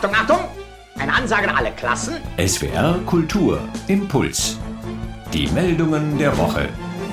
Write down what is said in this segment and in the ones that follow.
Achtung, Achtung! Eine Ansage an alle Klassen. SWR Kultur Impuls. Die Meldungen der Woche.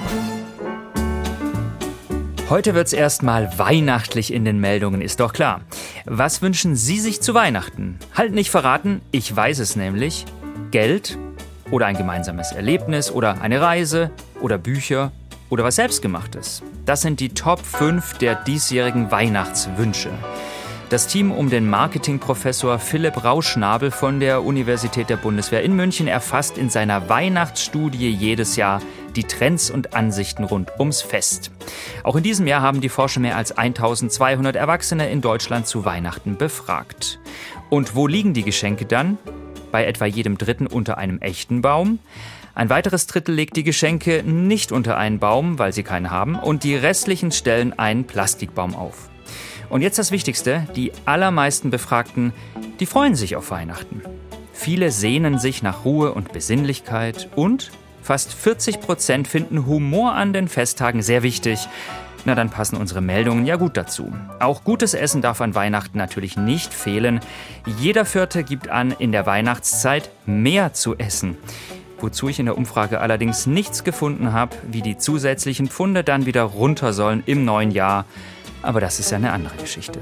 Heute wird's erstmal weihnachtlich in den Meldungen, ist doch klar. Was wünschen Sie sich zu Weihnachten? Halt nicht verraten, ich weiß es nämlich. Geld oder ein gemeinsames Erlebnis oder eine Reise oder Bücher oder was Selbstgemachtes. Das sind die Top 5 der diesjährigen Weihnachtswünsche. Das Team um den Marketingprofessor Philipp Rauschnabel von der Universität der Bundeswehr in München erfasst in seiner Weihnachtsstudie jedes Jahr die Trends und Ansichten rund ums Fest. Auch in diesem Jahr haben die Forscher mehr als 1200 Erwachsene in Deutschland zu Weihnachten befragt. Und wo liegen die Geschenke dann? Bei etwa jedem Dritten unter einem echten Baum. Ein weiteres Drittel legt die Geschenke nicht unter einen Baum, weil sie keinen haben, und die restlichen stellen einen Plastikbaum auf. Und jetzt das Wichtigste, die allermeisten Befragten, die freuen sich auf Weihnachten. Viele sehnen sich nach Ruhe und Besinnlichkeit und fast 40% finden Humor an den Festtagen sehr wichtig. Na, dann passen unsere Meldungen ja gut dazu. Auch gutes Essen darf an Weihnachten natürlich nicht fehlen. Jeder Vierte gibt an, in der Weihnachtszeit mehr zu essen. Wozu ich in der Umfrage allerdings nichts gefunden habe, wie die zusätzlichen Pfunde dann wieder runter sollen im neuen Jahr. Aber das ist ja eine andere Geschichte.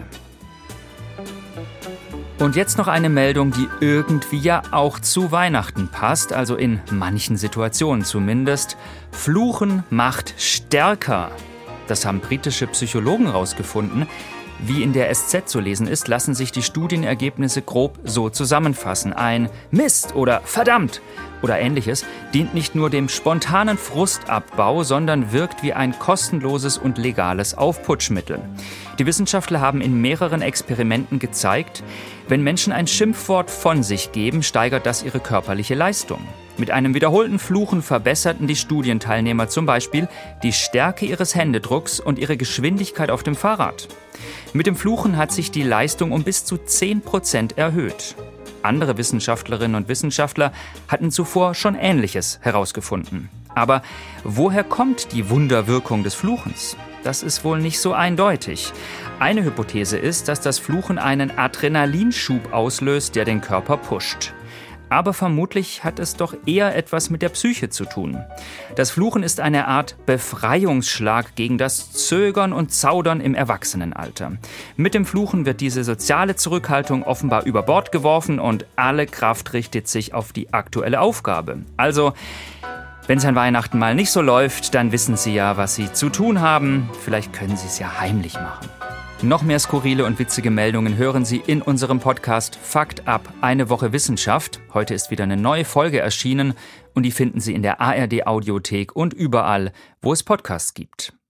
Und jetzt noch eine Meldung, die irgendwie ja auch zu Weihnachten passt, also in manchen Situationen zumindest. Fluchen macht stärker. Das haben britische Psychologen herausgefunden. Wie in der SZ zu lesen ist, lassen sich die Studienergebnisse grob so zusammenfassen. Ein Mist oder verdammt oder ähnliches dient nicht nur dem spontanen Frustabbau, sondern wirkt wie ein kostenloses und legales Aufputschmittel. Die Wissenschaftler haben in mehreren Experimenten gezeigt, wenn Menschen ein Schimpfwort von sich geben, steigert das ihre körperliche Leistung. Mit einem wiederholten Fluchen verbesserten die Studienteilnehmer zum Beispiel die Stärke ihres Händedrucks und ihre Geschwindigkeit auf dem Fahrrad. Mit dem Fluchen hat sich die Leistung um bis zu 10% erhöht. Andere Wissenschaftlerinnen und Wissenschaftler hatten zuvor schon Ähnliches herausgefunden. Aber woher kommt die Wunderwirkung des Fluchens? Das ist wohl nicht so eindeutig. Eine Hypothese ist, dass das Fluchen einen Adrenalinschub auslöst, der den Körper pusht. Aber vermutlich hat es doch eher etwas mit der Psyche zu tun. Das Fluchen ist eine Art Befreiungsschlag gegen das Zögern und Zaudern im Erwachsenenalter. Mit dem Fluchen wird diese soziale Zurückhaltung offenbar über Bord geworfen und alle Kraft richtet sich auf die aktuelle Aufgabe. Also, wenn es an Weihnachten mal nicht so läuft, dann wissen Sie ja, was Sie zu tun haben. Vielleicht können Sie es ja heimlich machen. Noch mehr skurrile und witzige Meldungen hören Sie in unserem Podcast Fakt ab, eine Woche Wissenschaft. Heute ist wieder eine neue Folge erschienen und die finden Sie in der ARD Audiothek und überall, wo es Podcasts gibt.